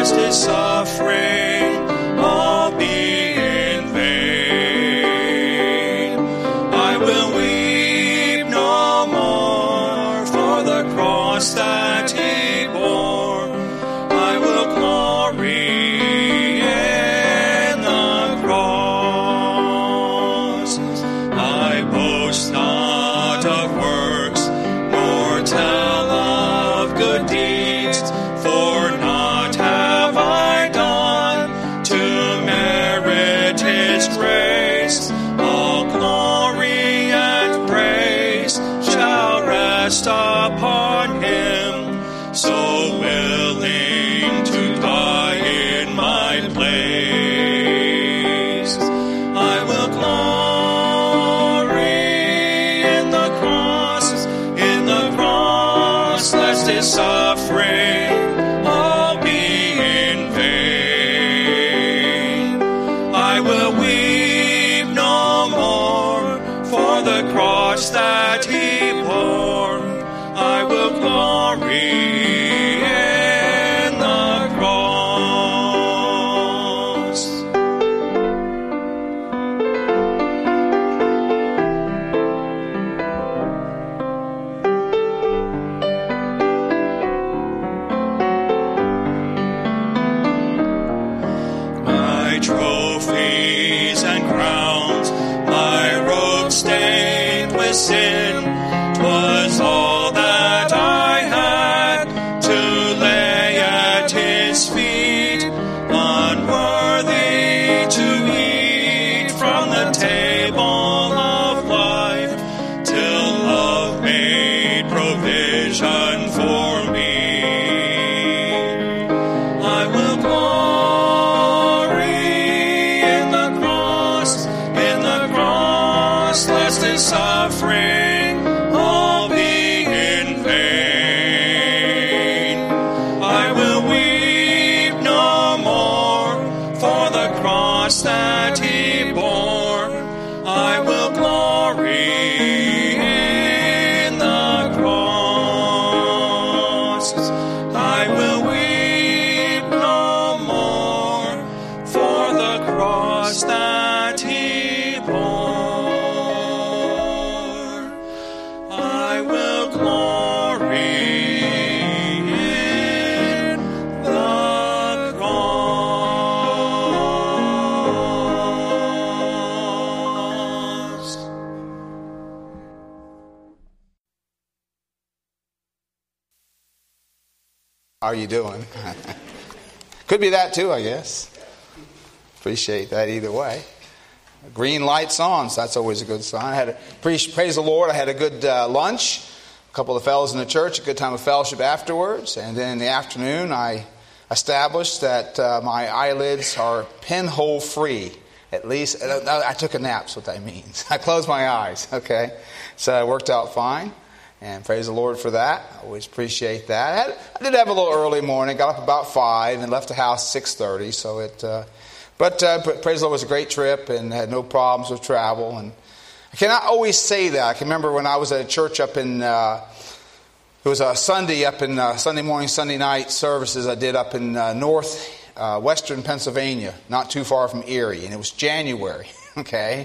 lest his suffering all be in vain. I will weep no more for the cross that he bore. I will glory in the cross. I boast not of works, nor tell of good deeds, for not have I done to merit his grace. All glory and praise shall rest upon him, so willing to die in my place. I will glory in the cross, lest his suffering all be in vain. I will weep no more for the cross that he bore. I will glory in the cross. My trophies and crowns, my robe stained with sin, 'twas all that I had to lay at his feet, unworthy to eat from the table of life, till love made provision for me. I will glory in the cross, lest his suffering all be in vain. I will weep no more for the cross that he bore. I will glory in the cross. I will weep no more for the cross that he bore. I will glory in the cross. How are you doing? Could be that too, I guess. Appreciate that either way. Green lights on, so that's always a good sign. Praise the Lord, I had a good lunch. A couple of the fellows in the church, a good time of fellowship afterwards. And then in the afternoon, I established that my eyelids are pinhole free. At least, I took a nap, that's what that means. I closed my eyes, okay? So it worked out fine. And praise the Lord for that. I always appreciate that. I did have a little early morning. Got up about 5 and left the house 6:30. So but praise the Lord, it was a great trip and had no problems with travel. And I cannot always say that. I can remember when I was at a church up in, it was a Sunday up in Sunday morning, Sunday night services I did up in western Pennsylvania, not too far from Erie. And it was January, okay?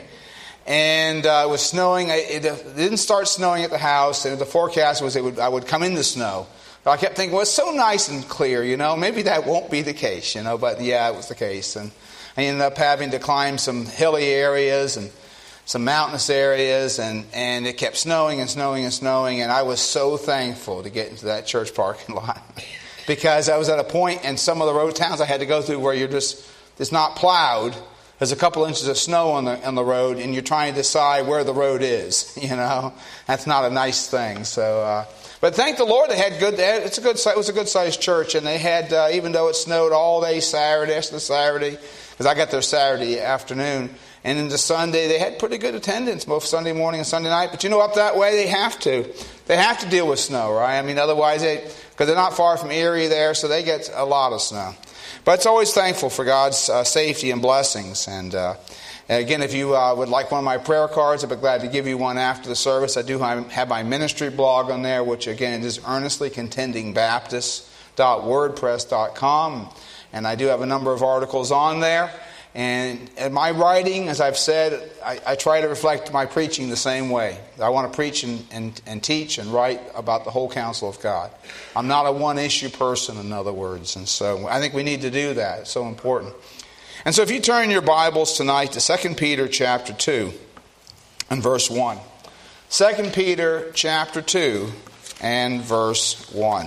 And it was snowing. It didn't start snowing at the house, and the forecast was I would come in the snow. But I kept thinking, well, it's so nice and clear, maybe that won't be the case, but yeah, it was the case. And I ended up having to climb some hilly areas and some mountainous areas, and it kept snowing and snowing and snowing, and I was so thankful to get into that church parking lot because I was at a point in some of the road towns I had to go through where it's not plowed. There's a couple inches of snow on the road, and you're trying to decide where the road is. That's not a nice thing. So, but thank the Lord, it was a good sized church, and they had even though it snowed all day Saturday after Saturday, because I got there Saturday afternoon, and into Sunday they had pretty good attendance both Sunday morning and Sunday night. But up that way they have to deal with snow, right? Otherwise because they're not far from Erie there, so they get a lot of snow. But it's always thankful for God's safety and blessings. And again, if you would like one of my prayer cards, I'd be glad to give you one after the service. I do have my ministry blog on there, which again is earnestlycontendingbaptist.wordpress.com. And I do have a number of articles on there. And in my writing, as I've said, I try to reflect my preaching the same way. I want to preach and teach and write about the whole counsel of God. I'm not a one-issue person, in other words. And so I think we need to do that. It's so important. And so if you turn your Bibles tonight to 2 Peter chapter 2 and verse 1. 2 Peter chapter 2 and verse 1.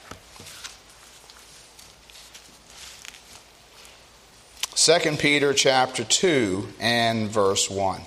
2 Peter chapter 2 and verse 1.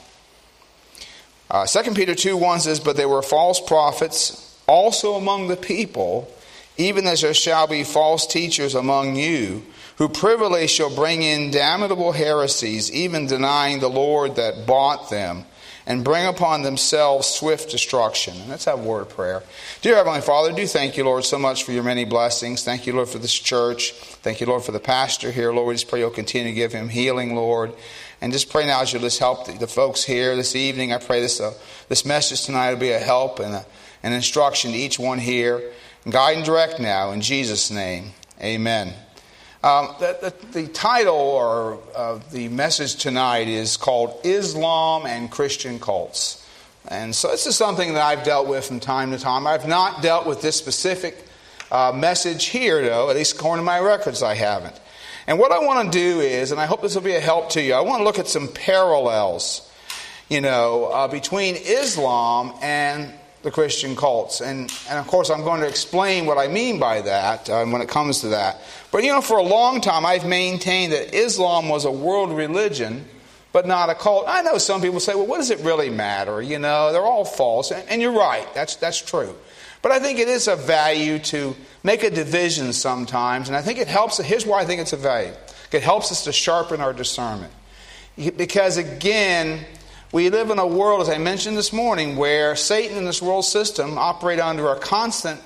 2 Peter 2:1 says, "But there were false prophets also among the people, even as there shall be false teachers among you, who privily shall bring in damnable heresies, even denying the Lord that bought them, and bring upon themselves swift destruction." And let's have a word of prayer. Dear Heavenly Father, do thank you, Lord, so much for your many blessings. Thank you, Lord, for this church. Thank you, Lord, for the pastor here. Lord, we just pray you'll continue to give him healing, Lord. And just pray now as you'll just help the folks here this evening. I pray this message tonight will be a help and an instruction to each one here. And guide and direct now in Jesus' name. Amen. The title of the message tonight is called Islam and Christian Cults. And so this is something that I've dealt with from time to time. I've not dealt with this specific message here, though, at least according to my records I haven't. And what I want to do is, and I hope this will be a help to you, I want to look at some parallels, between Islam and the Christian cults. And of course, I'm going to explain what I mean by that when it comes to that. But, for a long time, I've maintained that Islam was a world religion, but not a cult. I know some people say, well, what does it really matter? They're all false. And you're right. That's true. But I think it is of value to make a division sometimes. And I think it helps. Here's why I think it's of value. It helps us to sharpen our discernment. Because, again, we live in a world, as I mentioned this morning, where Satan and this world system operate under a constant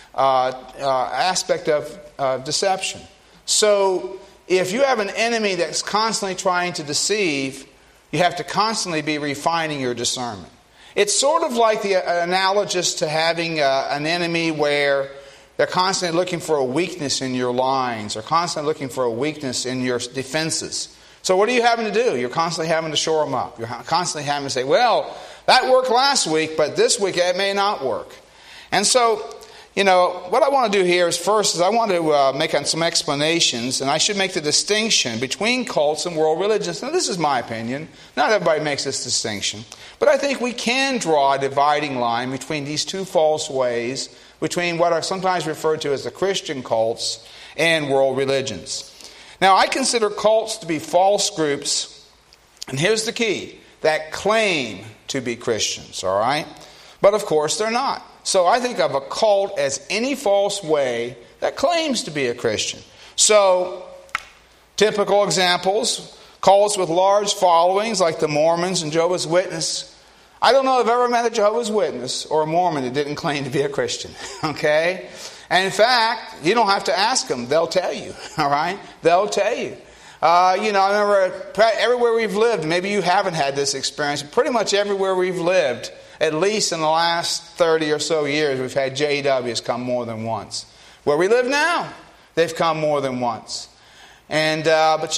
aspect of deception. So if you have an enemy that's constantly trying to deceive, you have to constantly be refining your discernment. It's sort of like the analogous to having an enemy where they're constantly looking for a weakness in your lines or constantly looking for a weakness in your defenses. So what are you having to do? You're constantly having to shore them up. You're constantly having to say, well, that worked last week, but this week it may not work. And so, what I want to do here is first I want to make some explanations, and I should make the distinction between cults and world religions. Now, this is my opinion. Not everybody makes this distinction. But I think we can draw a dividing line between these two false ways, between what are sometimes referred to as the Christian cults and world religions. Now, I consider cults to be false groups, and here's the key, that claim to be Christians, all right? But, of course, they're not. So I think of a cult as any false way that claims to be a Christian. So, typical examples, cults with large followings like the Mormons and Jehovah's Witness. I don't know if I've ever met a Jehovah's Witness or a Mormon that didn't claim to be a Christian, okay? And in fact, you don't have to ask them. They'll tell you, all right? They'll tell you. I remember everywhere we've lived, maybe you haven't had this experience, but pretty much everywhere we've lived, at least in the last 30 or so years, we've had JWs come more than once. Where we live now, they've come more than once. And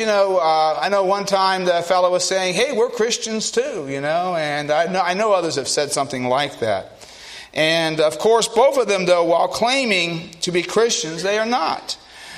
I know one time the fellow was saying, hey, we're Christians too, and I know others have said something like that. And, of course, both of them, though, while claiming to be Christians, they are not.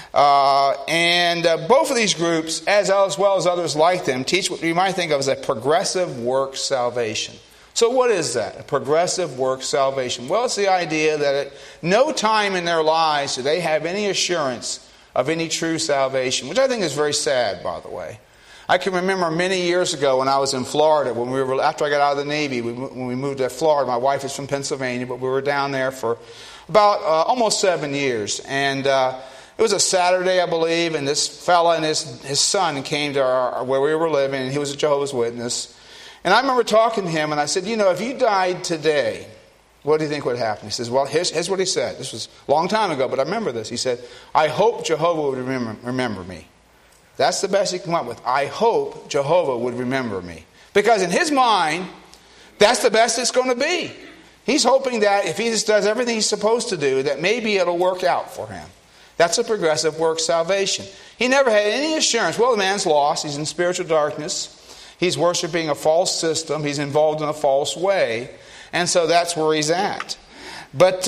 And both of these groups, as well as others like them, teach what you might think of as a progressive work salvation. So what is that? A progressive work salvation? Well, it's the idea that at no time in their lives do they have any assurance of any true salvation, which I think is very sad, by the way. I can remember many years ago when I was in Florida, after I got out of the Navy, when we moved to Florida. My wife is from Pennsylvania, but we were down there for about almost 7 years. And it was a Saturday, I believe, and this fella and his son came to where we were living, and he was a Jehovah's Witness. And I remember talking to him, and I said, if you died today, what do you think would happen? He says, well, here's what he said. This was a long time ago, but I remember this. He said, I hope Jehovah would remember me. That's the best he came up with. I hope Jehovah would remember me. Because in his mind, that's the best it's going to be. He's hoping that if he just does everything he's supposed to do, that maybe it'll work out for him. That's a progressive work salvation. He never had any assurance. Well, the man's lost. He's in spiritual darkness. He's worshiping a false system. He's involved in a false way. And so that's where he's at. But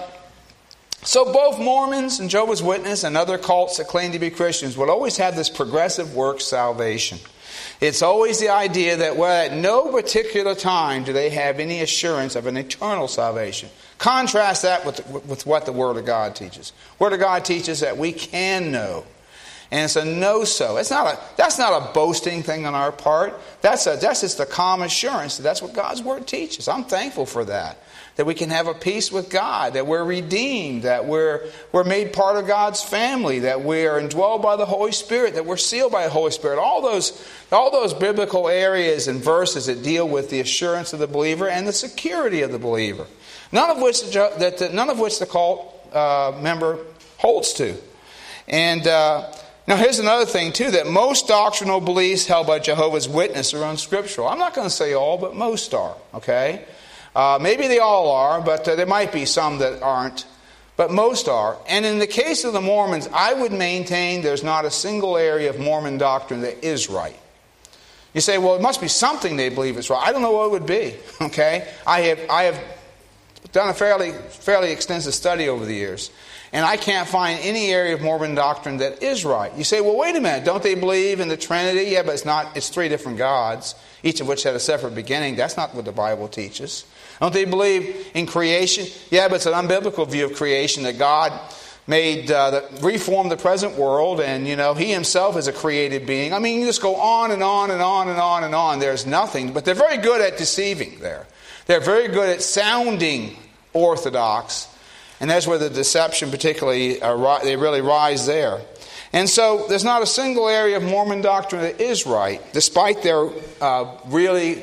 so both Mormons and Jehovah's Witnesses and other cults that claim to be Christians will always have this progressive work salvation. It's always the idea that, well, at no particular time do they have any assurance of an eternal salvation. Contrast that with what the Word of God teaches. The Word of God teaches that we can know. And it's a know-so. That's not a boasting thing on our part. That's just a calm assurance that that's what God's Word teaches. I'm thankful for that. That we can have a peace with God, that we're redeemed, that we're made part of God's family, that we are indwelled by the Holy Spirit, that we're sealed by the Holy Spirit. All those biblical areas and verses that deal with the assurance of the believer and the security of the believer. None of which the cult member holds to. And now here's another thing too, that most doctrinal beliefs held by Jehovah's Witnesses are unscriptural. I'm not going to say all, but most are. Okay. Maybe they all are, but there might be some that aren't. But most are. And in the case of the Mormons, I would maintain there's not a single area of Mormon doctrine that is right. You say, well, it must be something they believe is right. I don't know what it would be. Okay? I have done a fairly extensive study over the years, and I can't find any area of Mormon doctrine that is right. You say, well, wait a minute. Don't they believe in the Trinity? Yeah, but it's three different gods, each of which had a separate beginning. That's not what the Bible teaches. Don't they believe in creation? Yeah, but it's an unbiblical view of creation, that God reformed the present world, and He Himself is a created being. I mean, you just go on and on and on and on and on. There's nothing, but they're very good at deceiving there. They're very good at sounding orthodox, and that's where the deception particularly, they really rise there. And so there's not a single area of Mormon doctrine that is right, despite their really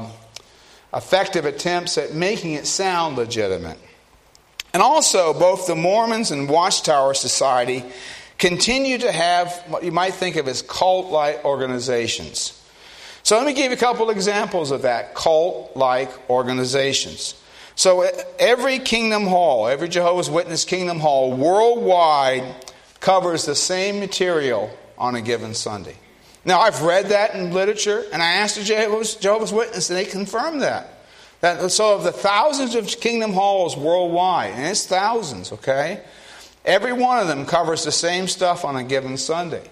effective attempts at making it sound legitimate. And also, both the Mormons and Watchtower Society continue to have what you might think of as cult-like organizations. So let me give you a couple examples of that, cult-like organizations. So every Kingdom Hall, every Jehovah's Witness Kingdom Hall worldwide covers the same material on a given Sunday. Now, I've read that in literature, and I asked the Jehovah's Witnesses, and they confirmed that. So of the thousands of Kingdom Halls worldwide, and it's thousands, okay? Every one of them covers the same stuff on a given Sunday.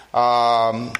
On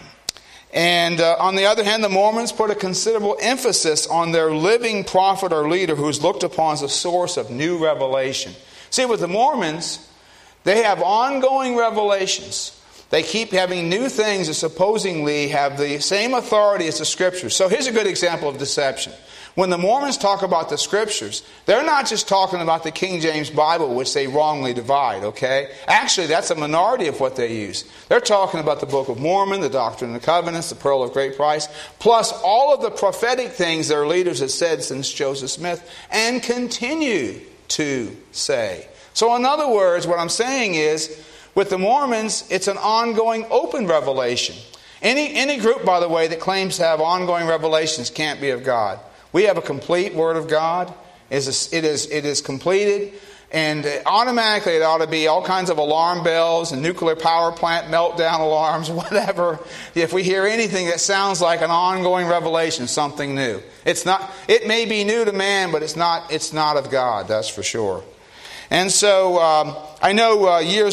the other hand, the Mormons put a considerable emphasis on their living prophet or leader who is looked upon as a source of new revelation. See, with the Mormons, they have ongoing revelations. They keep having new things that supposedly have the same authority as the Scriptures. So here's a good example of deception. When the Mormons talk about the Scriptures, they're not just talking about the King James Bible, which they wrongly divide, okay? Actually, that's a minority of what they use. They're talking about the Book of Mormon, the Doctrine and the Covenants, the Pearl of Great Price, plus all of the prophetic things their leaders have said since Joseph Smith and continue to say. So in other words, what I'm saying is, with the Mormons, it's an ongoing open revelation. Any group, by the way, that claims to have ongoing revelations can't be of God. We have a complete Word of God. It is completed, and automatically it ought to be all kinds of alarm bells and nuclear power plant meltdown alarms, whatever. If we hear anything that sounds like an ongoing revelation, something new. It may be new to man, but it's not of God. That's for sure. And so I know a few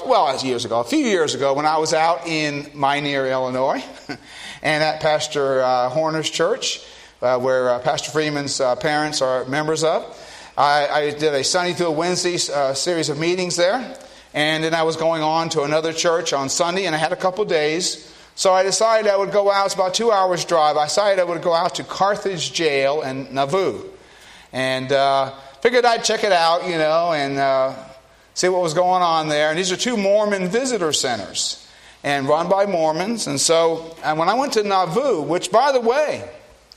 years ago, when I was out in Minear, Illinois, and at Pastor Horner's church, where Pastor Freeman's parents are members of, I did a Sunday through Wednesday series of meetings there, and then I was going on to another church on Sunday, and I had a couple of days. So I decided I would go out. It's about 2 hours drive. I decided I would go out to Carthage Jail in Nauvoo, and figured I'd check it out, and see what was going on there. And these are two Mormon visitor centers, and run by Mormons. And when I went to Nauvoo, which, by the way,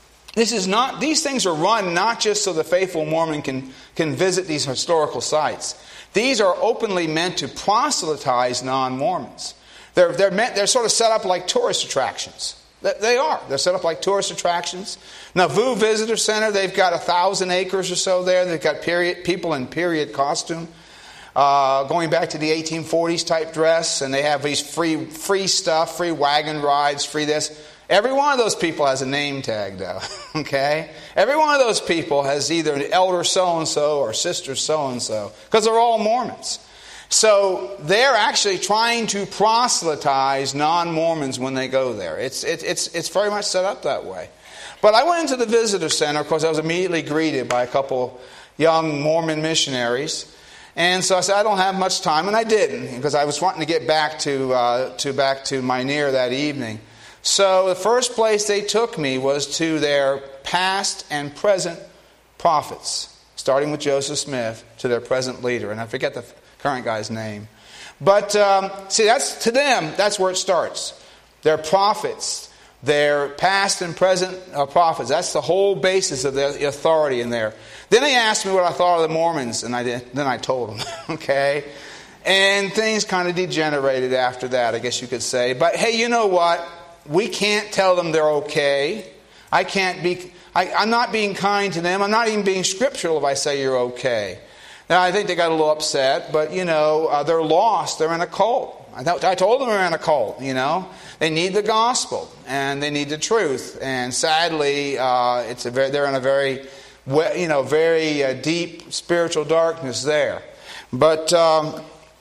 these things are run not just so the faithful Mormon can visit these historical sites. These are openly meant to proselytize non-Mormons. They're sort of set up like tourist attractions. They are. They're set up like tourist attractions. Nauvoo Visitor Center, they've got 1,000 acres or so there. They've got people in period costume. going back to the 1840s type dress, and they have these free stuff, free wagon rides, free this. Every one of those people has a name tag, though. Okay? Every one of those people has either an elder so-and-so or sister so-and-so, because they're all Mormons. So they're actually trying to proselytize non-Mormons when they go there. It's very much set up that way. But I went into the visitor center. Of course, I was immediately greeted by a couple young Mormon missionaries. And so I said, I don't have much time, and I didn't, because I was wanting to get back to Minear that evening. So the first place they took me was to their past and present prophets, starting with Joseph Smith to their present leader, and I forget the current guy's name. But see, that's to them, that's where it starts. Their prophets. Their past and present prophets. That's the whole basis of the authority in there. Then they asked me what I thought of the Mormons, and then I told them. Okay? And things kind of degenerated after that, I guess you could say. But hey, you know what? We can't tell them they're okay. I'm not being kind to them. I'm not even being scriptural if I say you're okay. Now, I think they got a little upset, but, they're lost. They're in a cult. I told them they're in a cult, They need the gospel, and they need the truth. And sadly, they're in a very, very deep spiritual darkness there. But, I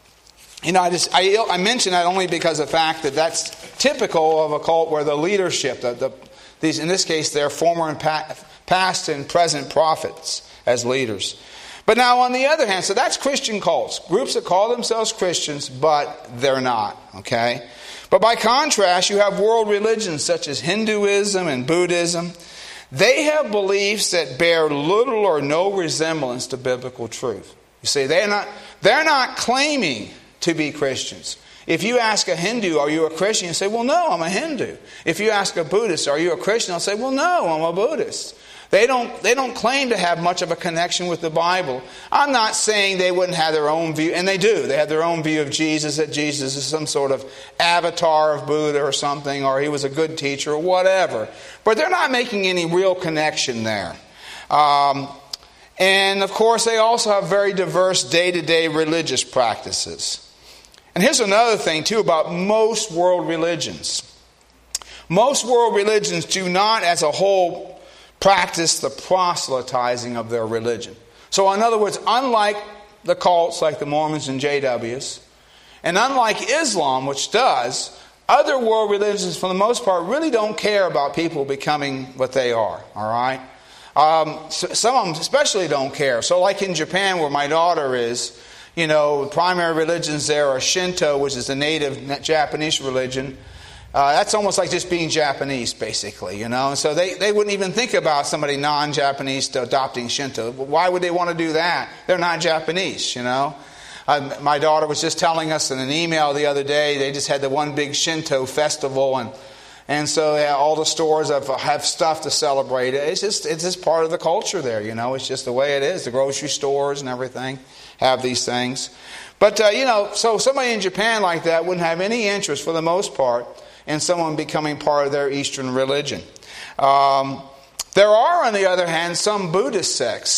mention that only because of the fact that that's typical of a cult where the leadership, these in this case, they're former and past and present prophets as leaders. But now on the other hand, so that's Christian cults. Groups that call themselves Christians, but they're not. Okay? But by contrast, you have world religions such as Hinduism and Buddhism. They have beliefs that bear little or no resemblance to biblical truth. You see, they're not claiming to be Christians. If you ask a Hindu, are you a Christian? You say, well, no, I'm a Hindu. If you ask a Buddhist, are you a Christian? They'll say, well, no, I'm a Buddhist. They don't claim to have much of a connection with the Bible. I'm not saying they wouldn't have their own view, and they do. They have their own view of Jesus, that Jesus is some sort of avatar of Buddha or something, or he was a good teacher or whatever. But they're not making any real connection there. And of course, they also have very diverse day-to-day religious practices. And here's another thing, too, about most world religions. Most world religions do not, as a whole, practice the proselytizing of their religion. So in other words, unlike the cults like the Mormons and JWs, and unlike Islam, which does, other world religions for the most part really don't care about people becoming what they are. All right? Some of them especially don't care. So like in Japan where my daughter is, primary religions there are Shinto, which is the native Japanese religion. That's almost like just being Japanese, basically, And so they wouldn't even think about somebody non-Japanese adopting Shinto. Why would they want to do that? They're not Japanese, My daughter was just telling us in an email the other day, they just had the one big Shinto festival, and so all the stores have stuff to celebrate. It's just part of the culture there, It's just the way it is. The grocery stores and everything have these things. But, so somebody in Japan like that wouldn't have any interest, for the most part, in someone becoming part of their Eastern religion. There are, on the other hand, some Buddhist sects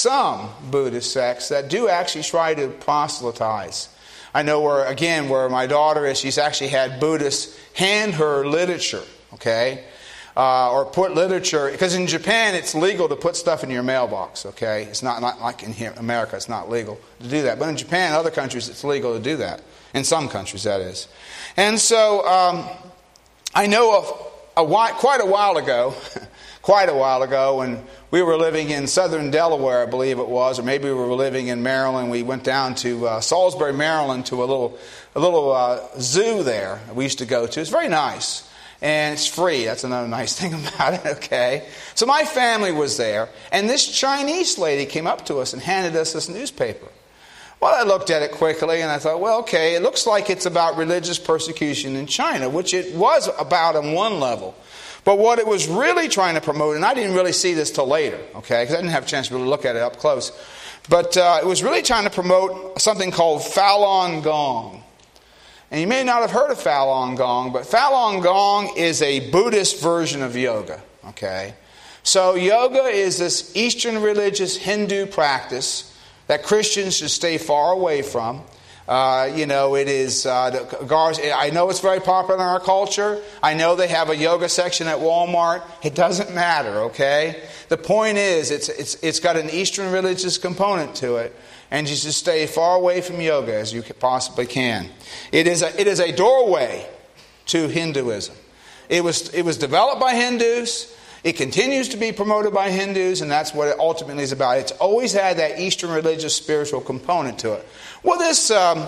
that do actually try to proselytize. I know where my daughter is, she's actually had Buddhists hand her literature, okay? Or put literature, because in Japan it's legal to put stuff in your mailbox, okay? It's not like in here, America, it's not legal to do that. But in Japan and other countries it's legal to do that. In some countries, that is. And so, I know of quite a while ago, when we were living in southern Delaware, I believe it was, or maybe we were living in Maryland. We went down to Salisbury, Maryland, to a little zoo there we used to go to. It's very nice, and it's free. That's another nice thing about it. Okay, so my family was there, and this Chinese lady came up to us and handed us this newspaper. Well, I looked at it quickly and I thought, well, okay, it looks like it's about religious persecution in China, which it was about on one level. But what it was really trying to promote, and I didn't really see this till later, okay, because I didn't have a chance to really look at it up close. But it was really trying to promote something called Falun Gong. And you may not have heard of Falun Gong, but Falun Gong is a Buddhist version of yoga, okay? So yoga is this Eastern religious Hindu practice that Christians should stay far away from. It is, I know it's very popular in our culture. I know they have a yoga section at Walmart. It doesn't matter, okay? The point is, it's got an Eastern religious component to it. And you just stay far away from yoga as you possibly can. It is a doorway to Hinduism. It was developed by Hindus. It continues to be promoted by Hindus, and that's what it ultimately is about. It's always had that Eastern religious spiritual component to it. Well, this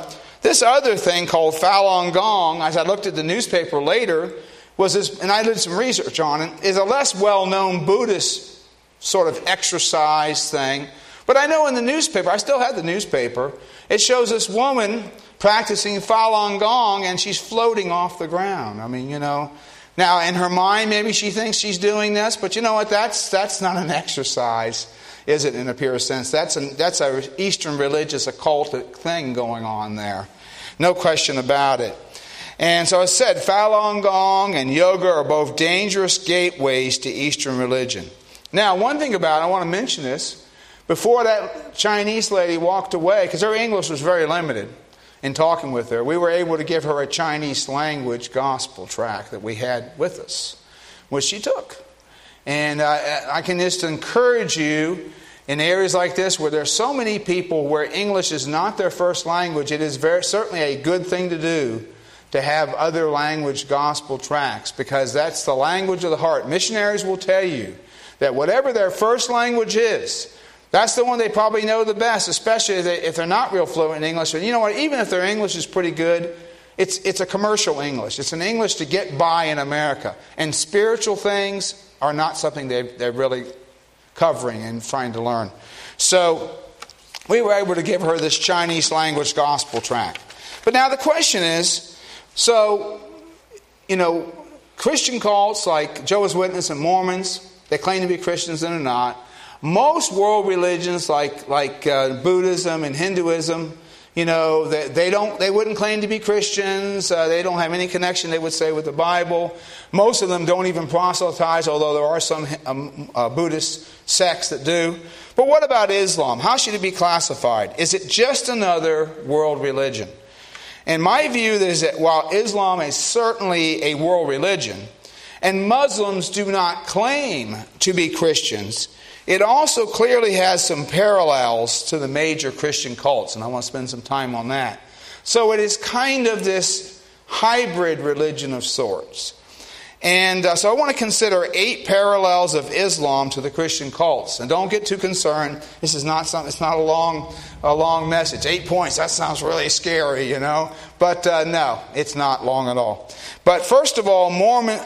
other thing called Falun Gong, as I looked at the newspaper later, and I did some research on it, is a less well-known Buddhist sort of exercise thing. But I know in the newspaper, I still have the newspaper, it shows this woman practicing Falun Gong, and she's floating off the ground. Now, in her mind, maybe she thinks she's doing this, but you know what? That's not an exercise, is it, in a pure sense? That's an Eastern religious occultic thing going on there. No question about it. And so I said, Falun Gong and yoga are both dangerous gateways to Eastern religion. Now, one thing about it, I want to mention this. Before that Chinese lady walked away, because her English was very limited, in talking with her, we were able to give her a Chinese language gospel tract that we had with us, which she took. And I can just encourage you in areas like this where there's so many people where English is not their first language, it is certainly a good thing to do to have other language gospel tracts, because that's the language of the heart. Missionaries will tell you that whatever their first language is, that's the one they probably know the best, especially if they're not real fluent in English. And you know what? Even if their English is pretty good, it's a commercial English. It's an English to get by in America. And spiritual things are not something they're really covering and trying to learn. So we were able to give her this Chinese language gospel tract. But now the question is, Christian cults like Jehovah's Witnesses and Mormons, they claim to be Christians and they're not. Most world religions like Buddhism and Hinduism, they wouldn't claim to be Christians. They don't have any connection, they would say, with the Bible. Most of them don't even proselytize, although there are some Buddhist sects that do. But what about Islam? How should it be classified? Is it just another world religion? And my view is that while Islam is certainly a world religion, and Muslims do not claim to be Christians, it also clearly has some parallels to the major Christian cults, and I want to spend some time on that. So it is kind of this hybrid religion of sorts. And so I want to consider 8 parallels of Islam to the Christian cults. And don't get too concerned. This is not it's not a long message. 8 points, that sounds really scary, But no, it's not long at all. But first of all,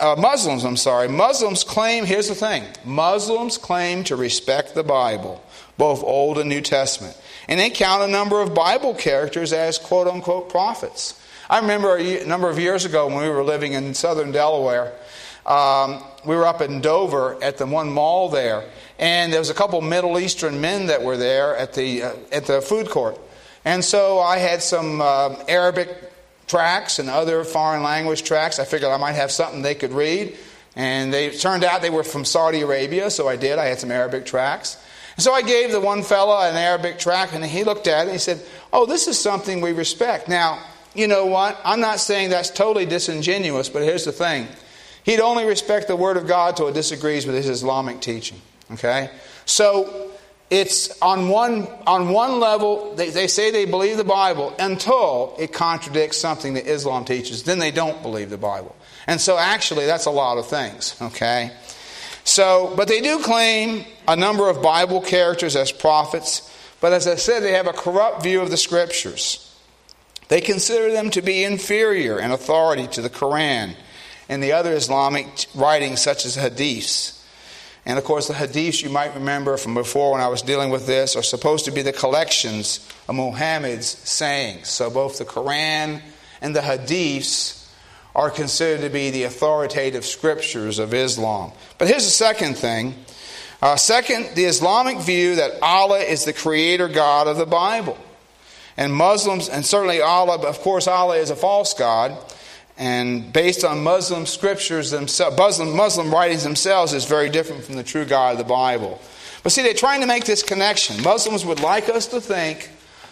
Muslims claim, here's the thing. Muslims claim to respect the Bible, both Old and New Testament. And they count a number of Bible characters as quote-unquote prophets. I remember a number of years ago when we were living in southern Delaware, we were up in Dover at the one mall there, and there was a couple Middle Eastern men that were there at the food court. And so I had some Arabic tracts and other foreign language tracts. I figured I might have something they could read. And they turned out they were from Saudi Arabia, so I did. I had some Arabic tracts. And so I gave the one fella an Arabic tract, and he looked at it and he said, "Oh, this is something we respect." Now, you know what? I'm not saying that's totally disingenuous, but here's the thing. He'd only respect the Word of God till it disagrees with his Islamic teaching. Okay? So it's on one level, they say they believe the Bible until it contradicts something that Islam teaches. Then they don't believe the Bible. And so actually that's a lot of things. Okay? So, but they do claim a number of Bible characters as prophets. But as I said, they have a corrupt view of the Scriptures. They consider them to be inferior in authority to the Quran and the other Islamic writings such as Hadiths. And of course the Hadiths, you might remember from before when I was dealing with this, are supposed to be the collections of Muhammad's sayings. So both the Quran and the Hadiths are considered to be the authoritative scriptures of Islam. But here's the second thing. Second, the Islamic view that Allah is the creator God of the Bible. And Muslims, and certainly Allah, but of course Allah is a false God, and based on Muslim scriptures themselves, Muslim writings themselves, is very different from the true God of the Bible. But see, they're trying to make this connection. Muslims would like us to think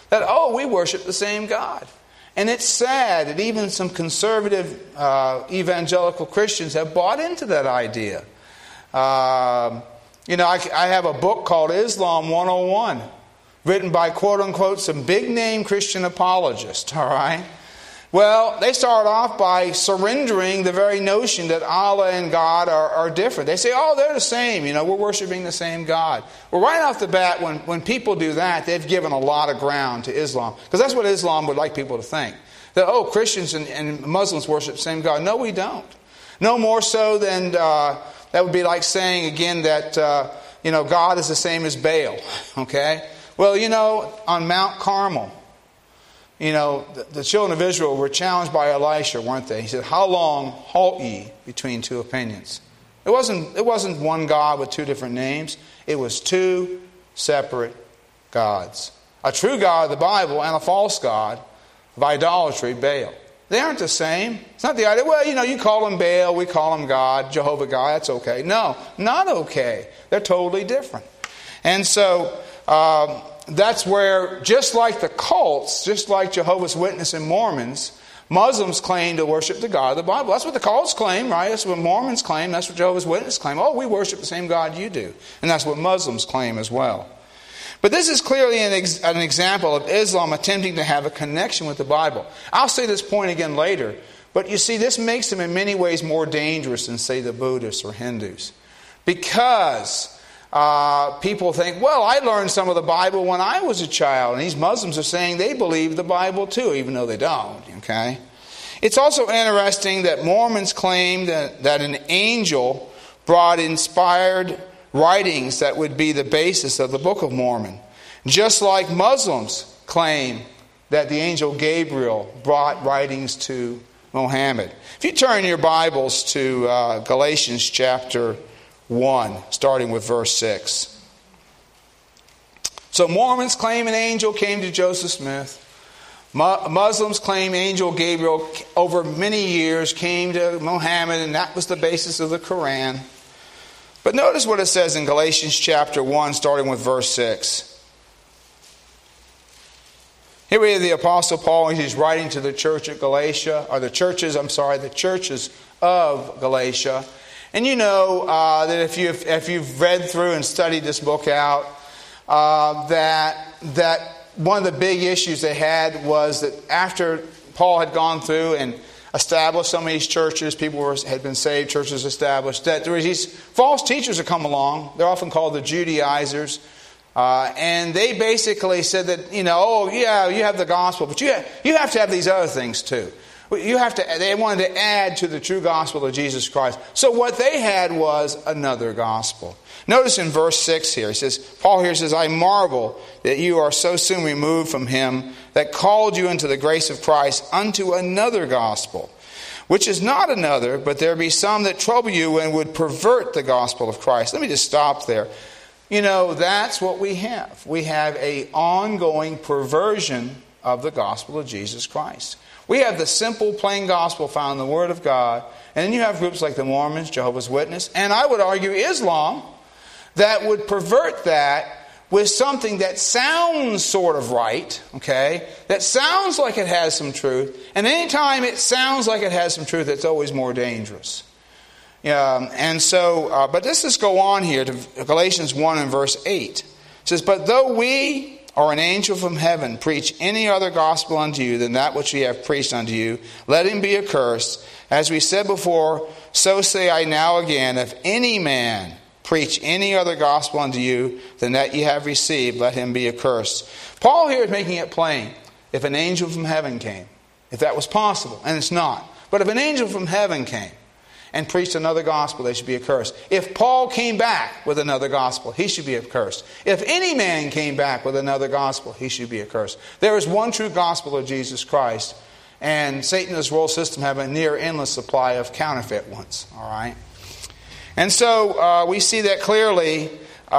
That, oh, we worship the same God. And it's sad that even some conservative evangelical Christians have bought into that idea. I have a book called Islam 101, written by, quote-unquote, some big-name Christian apologists, all right? Well, they start off by surrendering the very notion that Allah and God are different. They say, oh, they're the same. We're worshiping the same God. Well, right off the bat, when people do that, they've given a lot of ground to Islam. Because that's what Islam would like people to think. That, oh, Christians and Muslims worship the same God. No, we don't. No more so than that would be like saying, again, that, God is the same as Baal. Okay? Well, on Mount Carmel, the children of Israel were challenged by Elisha, weren't they? He said, how long halt ye between two opinions? It wasn't one God with two different names. It was two separate gods. A true God of the Bible and a false God of idolatry, Baal. They aren't the same. It's not the idea, well, you call him Baal, we call him God, Jehovah God, that's okay. No, not okay. They're totally different. And so that's where, just like the cults, just like Jehovah's Witnesses and Mormons, Muslims claim to worship the God of the Bible. That's what the cults claim, right? That's what Mormons claim. That's what Jehovah's Witnesses claim. Oh, we worship the same God you do. And that's what Muslims claim as well. But this is clearly an example of Islam attempting to have a connection with the Bible. I'll say this point again later, but you see, this makes them in many ways more dangerous than, say, the Buddhists or Hindus. Because people think, well, I learned some of the Bible when I was a child. And these Muslims are saying they believe the Bible too, even though they don't. Okay? It's also interesting that Mormons claim that an angel brought inspired writings that would be the basis of the Book of Mormon. Just like Muslims claim that the angel Gabriel brought writings to Muhammad. If you turn your Bibles to Galatians chapter 1, starting with verse 6. So Mormons claim an angel came to Joseph Smith. Muslims claim angel Gabriel over many years came to Muhammad, and that was the basis of the Quran. But notice what it says in Galatians chapter 1, starting with verse 6. Here we have the Apostle Paul. He's writing to the church at Galatia, or the churches of Galatia. And you know that if you've read through and studied this book out, that one of the big issues they had was that after Paul had gone through and established some of these churches, people had been saved, churches established, that there were these false teachers that come along. They're often called the Judaizers. And they basically said that, you have the gospel, but you have to have these other things too. They wanted to add to the true gospel of Jesus Christ. So what they had was another gospel. Notice in verse 6 here, Paul here says, I marvel that you are so soon removed from him that called you into the grace of Christ unto another gospel, which is not another, but there be some that trouble you and would pervert the gospel of Christ. Let me just stop there. That's what we have. We have an ongoing perversion of the gospel of Jesus Christ. We have the simple, plain gospel found in the Word of God. And then you have groups like the Mormons, Jehovah's Witnesses, and I would argue Islam, that would pervert that with something that sounds sort of right, okay? That sounds like it has some truth. And anytime it sounds like it has some truth, it's always more dangerous. But let's just go on here to Galatians 1 and verse 8. It says, but though we or an angel from heaven preach any other gospel unto you than that which we have preached unto you, let him be accursed. As we said before, so say I now again, if any man preach any other gospel unto you than that ye have received, let him be accursed. Paul here is making it plain. If an angel from heaven came, if that was possible, and it's not, but if an angel from heaven came and preached another gospel, they should be accursed. If Paul came back with another gospel, he should be accursed. If any man came back with another gospel, he should be accursed. There is one true gospel of Jesus Christ, and Satan and his world system have a near endless supply of counterfeit ones. All right? And so we see that clearly.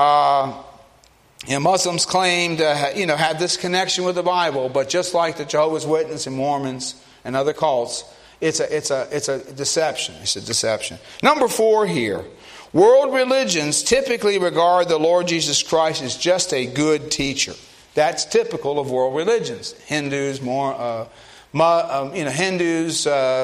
Muslims claim to have this connection with the Bible, but just like the Jehovah's Witnesses and Mormons and other cults, it's a deception. It's a deception. Number 4 here. World religions typically regard the Lord Jesus Christ as just a good teacher. That's typical of world religions. Hindus, Hindus,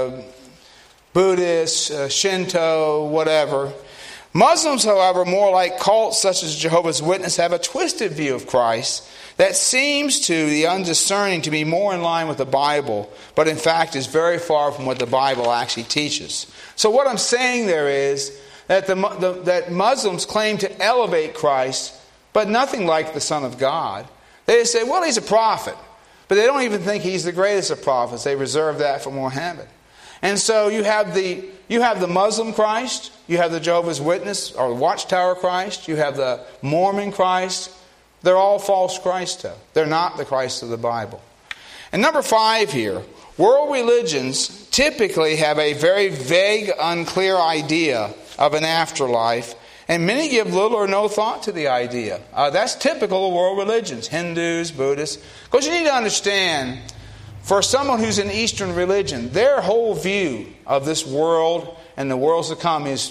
Buddhists, Shinto, whatever. Muslims, however, more like cults such as Jehovah's Witnesses, have a twisted view of Christ that seems to the undiscerning to be more in line with the Bible, but in fact is very far from what the Bible actually teaches. So what I'm saying there is that that Muslims claim to elevate Christ, but nothing like the Son of God. They say, well, he's a prophet, but they don't even think he's the greatest of prophets. They reserve that for Muhammad. And so you have the Muslim Christ, you have the Jehovah's Witness or Watchtower Christ, you have the Mormon Christ. They're all false Christ, though. They're not the Christ of the Bible. And number 5 here, world religions typically have a very vague, unclear idea of an afterlife, and many give little or no thought to the idea. That's typical of world religions, Hindus, Buddhists. Because you need to understand, for someone who's in Eastern religion, their whole view of this world and the worlds to come is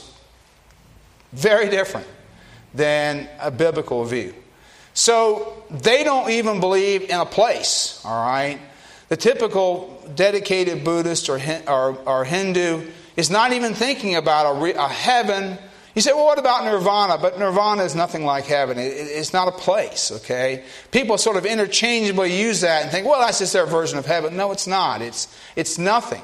very different than a biblical view. So they don't even believe in a place, all right? The typical dedicated Buddhist or Hindu is not even thinking about a heaven. You say, well, what about Nirvana? But Nirvana is nothing like heaven. It's not a place, okay? People sort of interchangeably use that and think, well, that's just their version of heaven. No, it's not. It's nothing.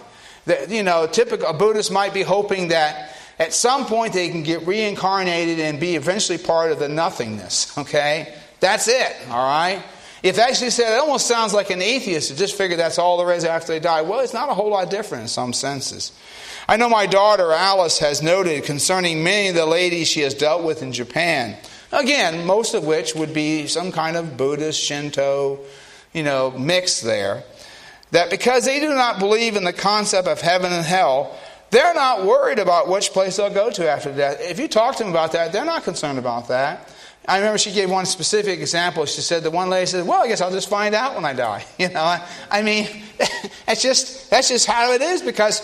A Buddhist might be hoping that at some point they can get reincarnated and be eventually part of the nothingness, okay? That's it, all right? If they actually said, it almost sounds like an atheist to just figure that's all there is after they die. Well, it's not a whole lot different in some senses. I know my daughter Alice has noted concerning many of the ladies she has dealt with in Japan, again, most of which would be some kind of Buddhist, Shinto, mix there, that because they do not believe in the concept of heaven and hell, they're not worried about which place they'll go to after death. If you talk to them about that, they're not concerned about that. I remember she gave one specific example. She said the one lady said, well, I guess I'll just find out when I die. I mean, that's just how it is, because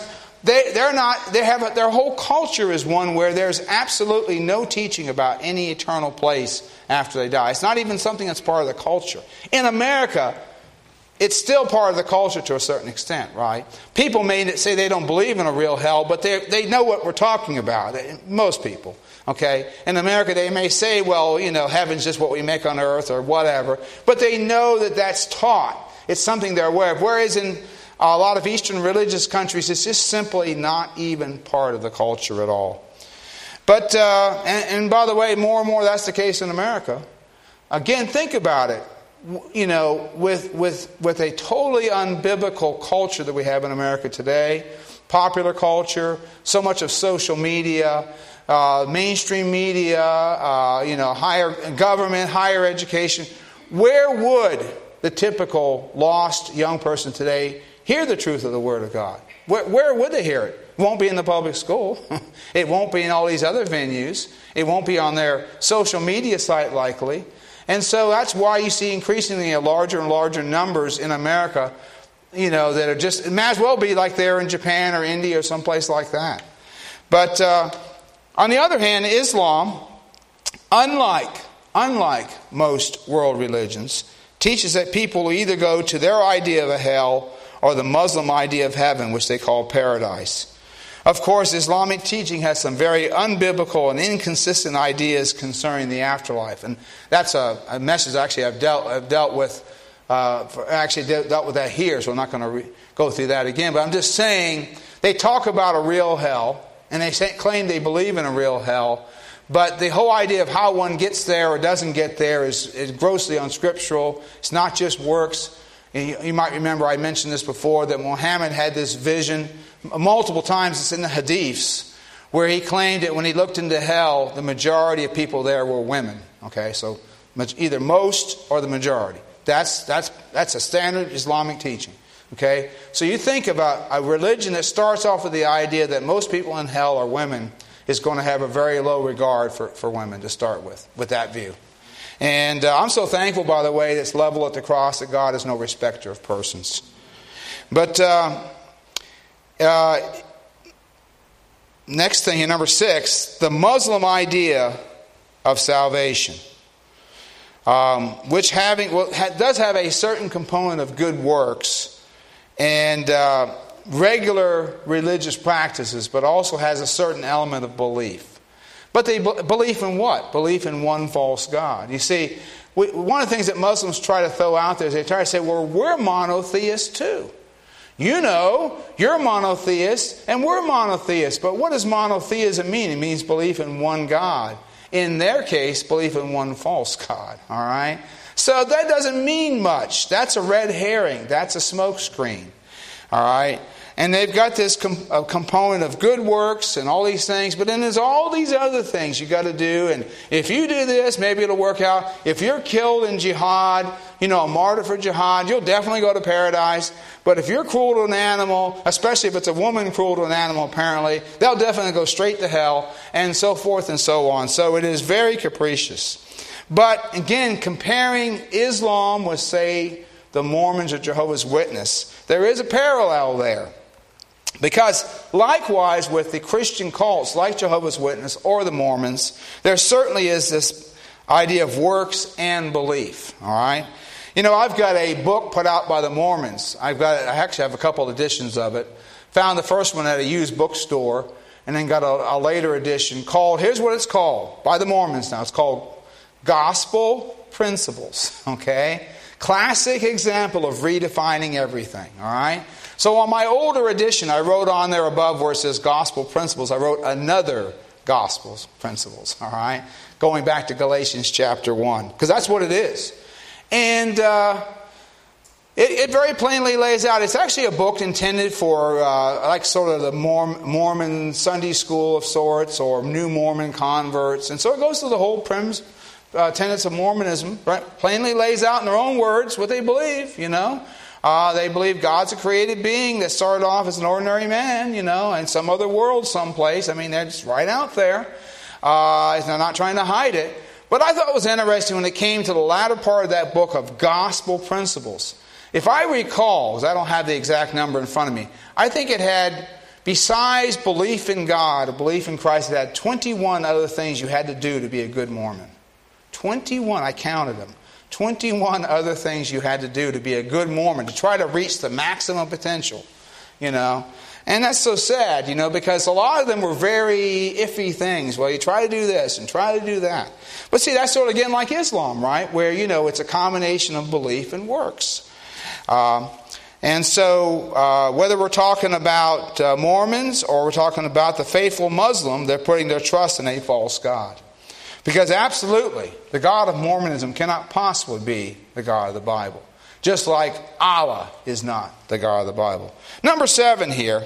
their whole culture is one where there's absolutely no teaching about any eternal place after they die. It's not even something that's part of the culture. In America, it's still part of the culture to a certain extent, right? People may say they don't believe in a real hell, but they know what we're talking about. Most people, okay? In America, they may say, well, heaven's just what we make on earth or whatever. But they know that that's taught. It's something they're aware of. Whereas in a lot of Eastern religious countries, it's just simply not even part of the culture at all. But, and by the way, more and more that's the case in America. Again, think about it. With a totally unbiblical culture that we have in America today, popular culture, so much of social media, mainstream media, higher government, higher education, where would the typical lost young person today hear the truth of the Word of God? Where would they hear it? It won't be in the public school. It won't be in all these other venues. It won't be on their social media site likely. And so that's why you see increasingly a larger and larger numbers in America, that are just, it might as well be like they're in Japan or India or someplace like that. But on the other hand, Islam, unlike most world religions, teaches that people will either go to their idea of a hell or the Muslim idea of heaven, which they call paradise. Of course, Islamic teaching has some very unbiblical and inconsistent ideas concerning the afterlife, and that's a message actually I've dealt with that here, so I'm not going to go through that again. But I'm just saying they talk about a real hell, and they claim they believe in a real hell, but the whole idea of how one gets there or doesn't get there is grossly unscriptural. It's not just works. You might remember I mentioned this before, that Muhammad had this vision multiple times. It's in the hadiths, where he claimed that when he looked into hell, the majority of people there were women. Okay, so either most or the majority. That's a standard Islamic teaching. Okay, so you think about a religion that starts off with the idea that most people in hell are women is going to have a very low regard for women to start with that view. And I'm so thankful, by the way, that's level at the cross, that God is no respecter of persons. But next thing, in number 6, the Muslim idea of salvation. which does have a certain component of good works and regular religious practices, but also has a certain element of belief. But they belief in what? Belief in one false God. You see, one of the things that Muslims try to throw out there is they try to say, well, we're monotheists too. You know, you're monotheists and we're monotheists. But what does monotheism mean? It means belief in one God. In their case, belief in one false God. All right? So that doesn't mean much. That's a red herring. That's a smokescreen. All right? And they've got this component of good works and all these things, but then there's all these other things you got to do. And if you do this, maybe it'll work out. If you're killed in jihad, a martyr for jihad, you'll definitely go to paradise. But if you're cruel to an animal, especially if it's a woman cruel to an animal, apparently, they'll definitely go straight to hell, and so forth and so on. So it is very capricious. But again, comparing Islam with, say, the Mormons or Jehovah's Witness, there is a parallel there. Because likewise with the Christian cults like Jehovah's Witness or the Mormons, there certainly is this idea of works and belief. All right? I've got a book put out by the Mormons. I actually have a couple editions of it. Found the first one at a used bookstore, and then got a later edition called, here's what it's called, by the Mormons now. It's called Gospel Principles. Okay? Classic example of redefining everything. All right? So on my older edition, I wrote on there above where it says Gospel Principles, I wrote another Gospel Principles. All right? Going back to Galatians chapter 1. Because that's what it is. And it very plainly lays out, it's actually a book intended for like sort of the Mormon Sunday school of sorts, or new Mormon converts. And so it goes through the whole tenets of Mormonism, right? Plainly lays out in their own words what they believe, They believe God's a created being that started off as an ordinary man, in some other world someplace. I mean, they're just right out there. They're not trying to hide it. But I thought it was interesting when it came to the latter part of that book of Gospel Principles. If I recall, because I don't have the exact number in front of me, I think it had, besides belief in God, or belief in Christ, it had 21 other things you had to do to be a good Mormon. 21, I counted them. 21 other things you had to do to be a good Mormon, to try to reach the maximum potential, And that's so sad, because a lot of them were very iffy things. Well, you try to do this and try to do that. But see, that's sort of again like Islam, right? Where, it's a combination of belief and works. And so whether we're talking about Mormons or we're talking about the faithful Muslim, they're putting their trust in a false God. Because absolutely, the God of Mormonism cannot possibly be the God of the Bible. Just like Allah is not the God of the Bible. Number 7 here.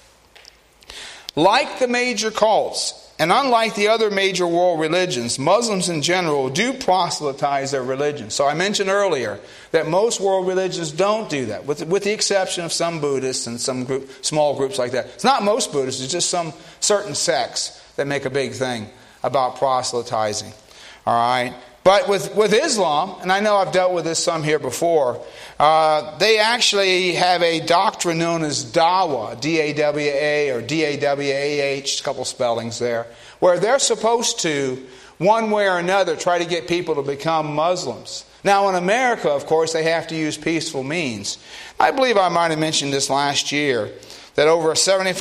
Like the major cults, and unlike the other major world religions, Muslims in general do proselytize their religion. So I mentioned earlier that most world religions don't do that, with the exception of some Buddhists and some small groups like that. It's not most Buddhists, it's just some certain sects that make a big thing about proselytizing. All right? But with Islam, and I know I've dealt with this some here before, they actually have a doctrine known as Dawah, D-A-W-A or D-A-W-A-H, a couple spellings there, where they're supposed to, one way or another, try to get people to become Muslims. Now in America, of course, they have to use peaceful means. I believe I might have mentioned this last year, that over a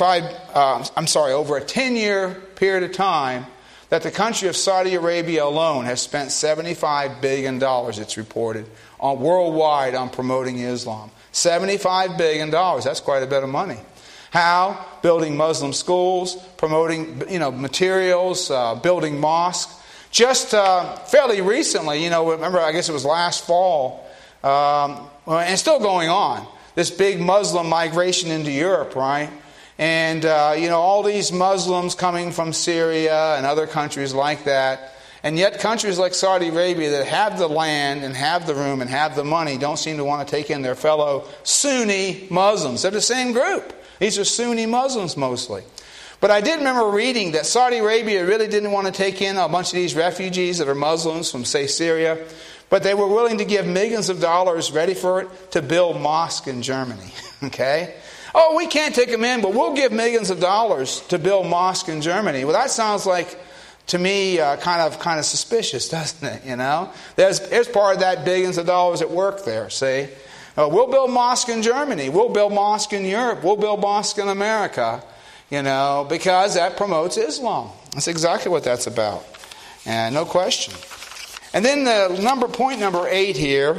10-year period of time, that the country of Saudi Arabia alone has spent $75 billion, it's reported, worldwide on promoting Islam. $75 billion, that's quite a bit of money. How? Building Muslim schools, promoting materials, building mosques. Just fairly recently, remember, I guess it was last fall, and still going on, this big Muslim migration into Europe, right? And, all these Muslims coming from Syria and other countries like that. And yet countries like Saudi Arabia that have the land and have the room and have the money don't seem to want to take in their fellow Sunni Muslims. They're the same group. These are Sunni Muslims mostly. But I did remember reading that Saudi Arabia really didn't want to take in a bunch of these refugees that are Muslims from, say, Syria. But they were willing to give millions of dollars, ready for it, to build mosques in Germany. Okay? Oh, we can't take them in, but we'll give millions of dollars to build mosques in Germany. Well, that sounds like, to me, kind of suspicious, doesn't it? You know, there's part of that billions of dollars at work there. See, we'll build mosque in Germany, we'll build mosque in Europe, we'll build mosque in America. You know, because that promotes Islam. That's exactly what that's about, and no question. And then point number 8 here,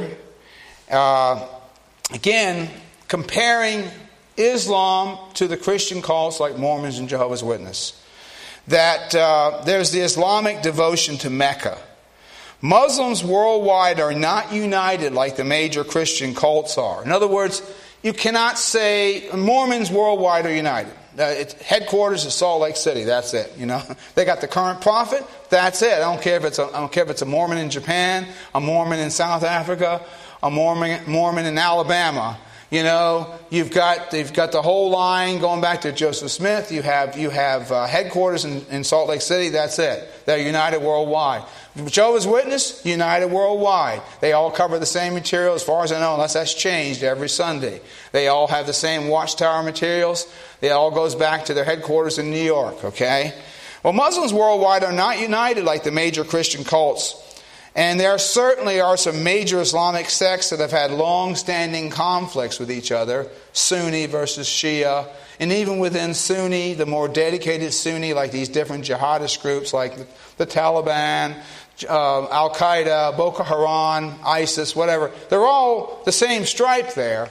again, comparing Islam to the Christian cults like Mormons and Jehovah's Witnesses. That there's the Islamic devotion to Mecca. Muslims worldwide are not united like the major Christian cults are. In other words, you cannot say Mormons worldwide are united. Headquarters is Salt Lake City. That's it. You know, they got the current prophet. That's it. I don't care if it's a Mormon in Japan, a Mormon in South Africa, a Mormon in Alabama. You know, they've got the whole line going back to Joseph Smith. You have headquarters in Salt Lake City. That's it. They're united worldwide. Jehovah's Witness, united worldwide. They all cover the same material as far as I know, unless that's changed every Sunday. They all have the same watchtower materials. It all goes back to their headquarters in New York, okay? Well, Muslims worldwide are not united like the major Christian cults. And there certainly are some major Islamic sects that have had long-standing conflicts with each other, Sunni versus Shia. And even within Sunni, the more dedicated Sunni, like these different jihadist groups like the Taliban, Al-Qaeda, Boko Haram, ISIS, whatever. They're all the same stripe there.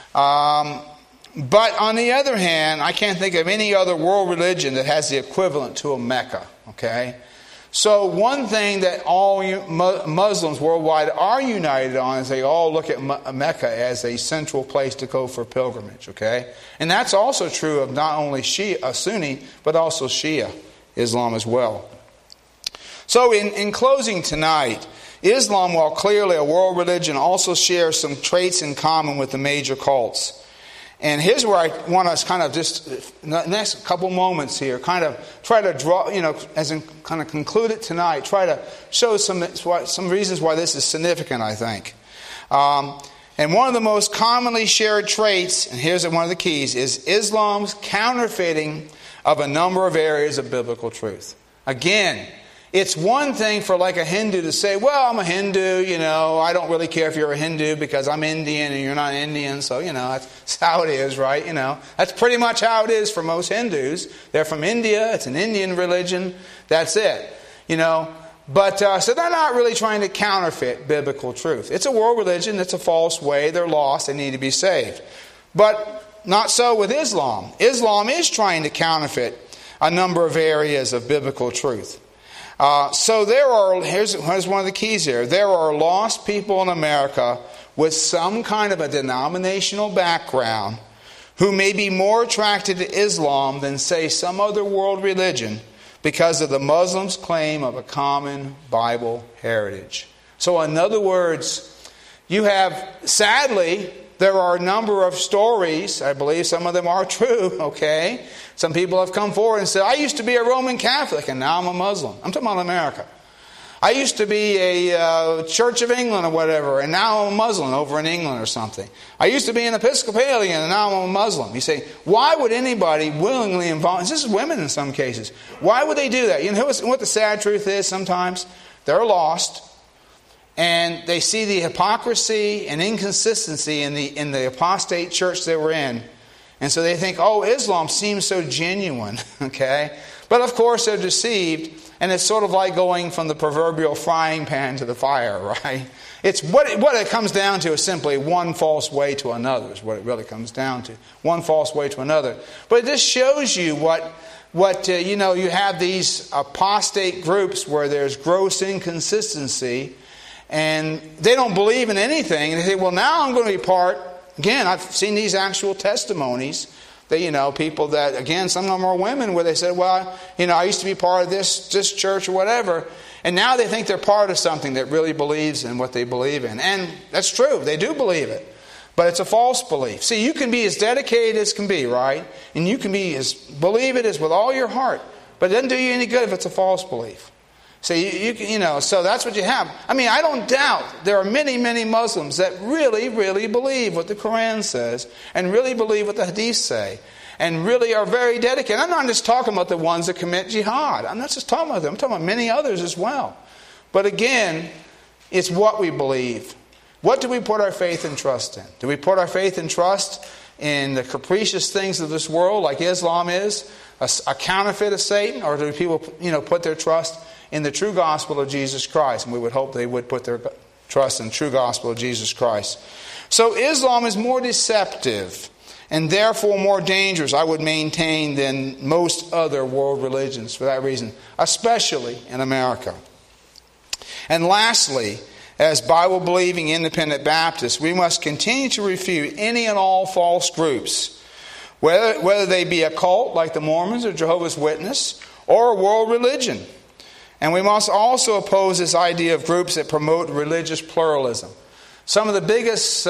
But on the other hand, I can't think of any other world religion that has the equivalent to a Mecca. Okay? So one thing that all Muslims worldwide are united on is they all look at Mecca as a central place to go for pilgrimage. Okay? And that's also true of not only Sunni, but also Shia Islam as well. So in closing tonight, Islam, while clearly a world religion, also shares some traits in common with the major cults. And here's where I want to kind of just, the next couple moments here, kind of try to draw, as in kind of conclude it tonight, try to show some reasons why this is significant, I think. And one of the most commonly shared traits, and here's one of the keys, is Islam's counterfeiting of a number of areas of biblical truth. Again, it's one thing for like a Hindu to say, well, I'm a Hindu, I don't really care if you're a Hindu because I'm Indian and you're not Indian, so, that's how it is, right? That's pretty much how it is for most Hindus. They're from India, it's an Indian religion, that's it, But, so they're not really trying to counterfeit biblical truth. It's a world religion, it's a false way, they're lost, they need to be saved. But not so with Islam. Islam is trying to counterfeit a number of areas of biblical truth. So here's one of the keys here. There are lost people in America with some kind of a denominational background who may be more attracted to Islam than, say, some other world religion because of the Muslims' claim of a common Bible heritage. So in other words, sadly, there are a number of stories, I believe some of them are true, okay? Some people have come forward and said, I used to be a Roman Catholic and now I'm a Muslim. I'm talking about America. I used to be a Church of England or whatever and now I'm a Muslim over in England or something. I used to be an Episcopalian and now I'm a Muslim. You say, why would anybody willingly involve, this is women in some cases, why would they do that? What the sad truth is sometimes? They're lost. And they see the hypocrisy and inconsistency in the apostate church they were in. And so they think, Islam seems so genuine, okay? But of course they're deceived, and it's sort of like going from the proverbial frying pan to the fire, right? It's what it comes down to is simply one false way to another is what it really comes down to. One false way to another. But this shows you you have these apostate groups where there's gross inconsistency, and they don't believe in anything. And they say, well, now I'm going to be part. Again, I've seen these actual testimonies that, people that, again, some of them are women where they said, well, I used to be part of this church or whatever. And now they think they're part of something that really believes in what they believe in. And that's true. They do believe it. But it's a false belief. See, you can be as dedicated as can be, right? And you can be believe it as with all your heart. But it doesn't do you any good if it's a false belief. So so that's what you have. I mean, I don't doubt there are many, many Muslims that really, really believe what the Quran says and really believe what the Hadith say. and really are very dedicated. I'm not just talking about the ones that commit jihad. I'm not just talking about them. I'm talking about many others as well. But again, it's what we believe. What do we put our faith and trust in? Do we put our faith and trust in the capricious things of this world, like Islam is, a counterfeit of Satan? Or do people, put their trust in the true gospel of Jesus Christ? And we would hope they would put their trust in the true gospel of Jesus Christ. So Islam is more deceptive and therefore more dangerous, I would maintain, than most other world religions for that reason, especially in America. And lastly, as Bible-believing independent Baptists, we must continue to refute any and all false groups, whether they be a cult like the Mormons or Jehovah's Witness, or a world religion. And we must also oppose this idea of groups that promote religious pluralism. Some of the biggest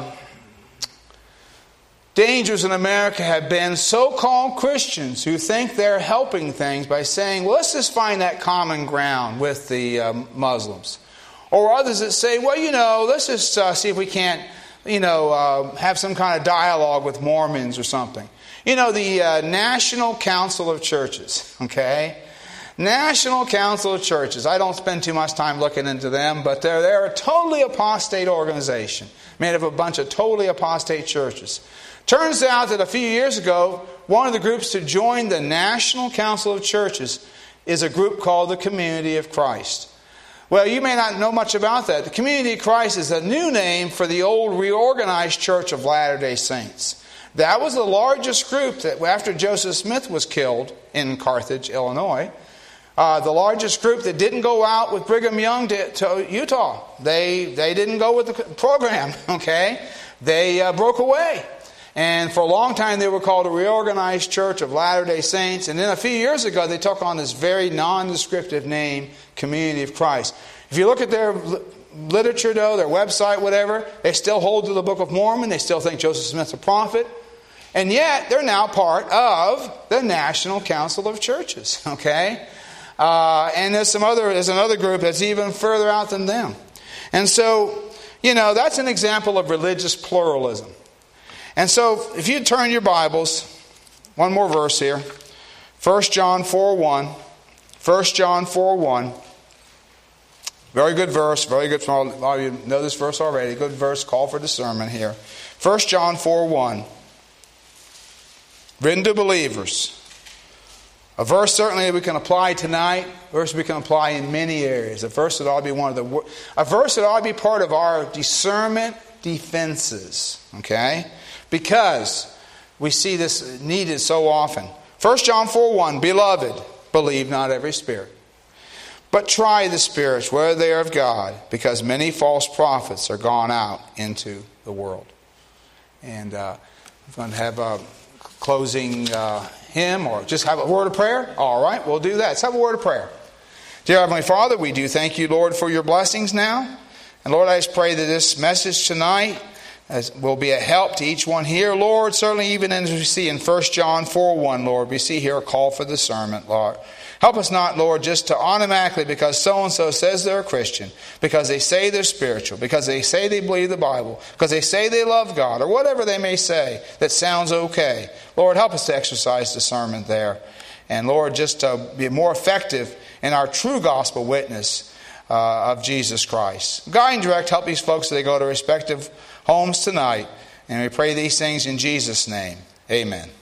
dangers in America have been so-called Christians who think they're helping things by saying, well, let's just find that common ground with the Muslims. Or others that say, well, let's just see if we can't, have some kind of dialogue with Mormons or something. The National Council of Churches, okay? National Council of Churches. I don't spend too much time looking into them, but they're a totally apostate organization made of a bunch of totally apostate churches. Turns out that a few years ago, one of the groups to join the National Council of Churches is a group called the Community of Christ. Well, you may not know much about that. The Community of Christ is a new name for the old reorganized Church of Latter-day Saints. That was the largest group that, after Joseph Smith was killed in Carthage, Illinois, the largest group that didn't go out with Brigham Young to Utah. They didn't go with the program, okay? They broke away. And for a long time they were called a Reorganized Church of Latter-day Saints. And then a few years ago they took on this very nondescriptive name, Community of Christ. If you look at their literature though, their website, whatever, they still hold to the Book of Mormon. They still think Joseph Smith's a prophet. And yet they're now part of the National Council of Churches, okay? And there's another group that's even further out than them. And so, that's an example of religious pluralism. And so, if you turn your Bibles, one more verse here. 1 John 4:1. 1 John 4:1. Very good verse. Very good. A lot of you know this verse already. Good verse. Call for discernment here. 1 John 4:1. Written to believers. A verse certainly that we can apply tonight. A verse we can apply in many areas. A verse that ought to be a verse that ought to be part of our discernment defenses. Okay? Because we see this needed so often. 1 John 4:1, Beloved, believe not every spirit, but try the spirits whether they are of God, because many false prophets are gone out into the world. And I'm going to have a closing hymn, or just have a word of prayer. All right, we'll do that. Let's have a word of prayer. Dear Heavenly Father, we do thank you, Lord, for your blessings now. And Lord, I just pray that this message tonight will be a help to each one here, Lord. Certainly even as we see in 1 John 4:1, Lord, we see here a call for discernment, Lord. Help us not, Lord, just to automatically, because so-and-so says they're a Christian, because they say they're spiritual, because they say they believe the Bible, because they say they love God, or whatever they may say that sounds okay. Lord, help us to exercise discernment there. And Lord, just to be more effective in our true gospel witness of Jesus Christ. Guide and direct, help these folks as they go to respective homes tonight. And we pray these things in Jesus' name. Amen.